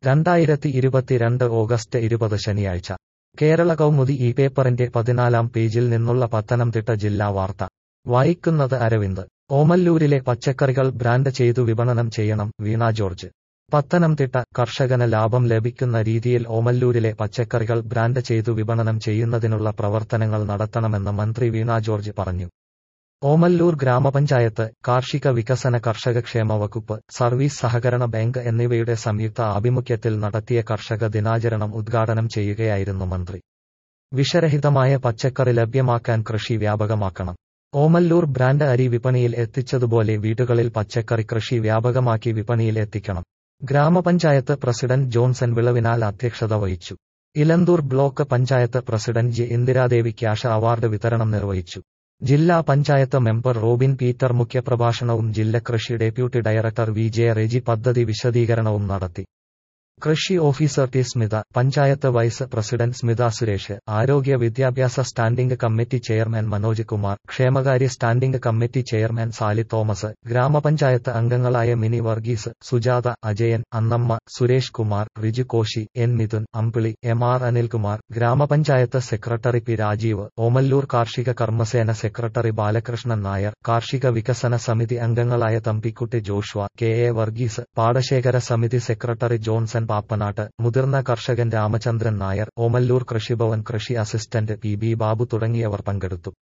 2022 August 20 ശനിയാഴ്ച കേരള കൗമുദി ഈ പേപ്പറിന്റെ 14-ാം പേജിൽ നിന്നുള്ള പത്തനംതിട്ട ജില്ലാ വാർത്ത വായിക്കുന്നത് അരവിന്ദ്. ഓമല്ലൂരിലെ പച്ചക്കറികൾ ബ്രാൻഡ് ചെയ്തു വിപണനം ചെയ്യണം വീണ ജോർജ്. പത്തനംതിട്ട കർഷകന് ലാഭം ലഭിക്കുന്ന രീതിയിൽ ഓമല്ലൂരിലെ പച്ചക്കറികൾ ബ്രാൻഡ് ചെയ്തു വിപണനം ചെയ്യുന്നതിനുള്ള പ്രവർത്തനങ്ങൾ നടത്തണമെന്ന് മന്ത്രി വീണ ജോർജ് പറഞ്ഞു. ഓമല്ലൂർ ഗ്രാമപഞ്ചായത്ത്, കാർഷിക വികസന കർഷകക്ഷേമ വകുപ്പ്, സർവീസ് സഹകരണ ബാങ്ക് എന്നിവയുടെ സംയുക്ത ആഭിമുഖ്യത്തിൽ നടത്തിയ കർഷക ദിനാചരണം ഉദ്ഘാടനം ചെയ്യുകയായിരുന്നു മന്ത്രി. വിഷരഹിതമായ പച്ചക്കറി ലഭ്യമാക്കാൻ കൃഷി വ്യാപകമാക്കണം. ഓമല്ലൂർ ബ്രാൻഡ് അരി വിപണിയിൽ എത്തിച്ചതുപോലെ വീടുകളിൽ പച്ചക്കറി കൃഷി വ്യാപകമാക്കി വിപണിയിൽ എത്തിക്കണം. ഗ്രാമപഞ്ചായത്ത് പ്രസിഡന്റ് ജോൺസൺ വിളവിനാൽ അധ്യക്ഷത വഹിച്ചു. Elanthoor block panchayat president J Indiradevi cash award വിതരണം നിർവഹിച്ചു. ജില്ലാ പഞ്ചായത്ത് മെമ്പർ റോബിൻ പീറ്റർ മുഖ്യപ്രഭാഷണവും ജില്ലാ കൃഷി deputy director V J Reji പദ്ധതി വിശദീകരണവും നടത്തി. കൃഷി officer T Smitha, panchayat vice president Smitha Suresh, ആരോഗ്യ വിദ്യാഭ്യാസ standing committee chairman Manoj Kumar, ക്ഷേമകാര്യ standing committee chairman Sali Thomas, ഗ്രാമപഞ്ചായത്ത് അംഗങ്ങളായ Mini Varghese, Sujatha, Ajayan, Annamma, Suresh Kumar, Riju Koshy, N Mithun, Ambili, M R Anilkumar, ഗ്രാമപഞ്ചായത്ത് സെക്രട്ടറി പി രാജീവ്, ഓമല്ലൂർ കാർഷിക കർമ്മസേന സെക്രട്ടറി ബാലകൃഷ്ണൻ നായർ, കാർഷിക വികസന സമിതി അംഗങ്ങളായ Thampikutty Joshua, K A Varghese, പാടശേഖര സമിതി സെക്രട്ടറി ജോൺസൺ പാപ്പനാട്ട്, മുതിർന്ന കർഷകൻ രാമചന്ദ്രൻ നായർ, ഓമല്ലൂർ കൃഷിഭവൻ കൃഷി അസിസ്റ്റന്റ് പി ബി ബാബു തുടങ്ങിയവർ പങ്കെടുത്തു.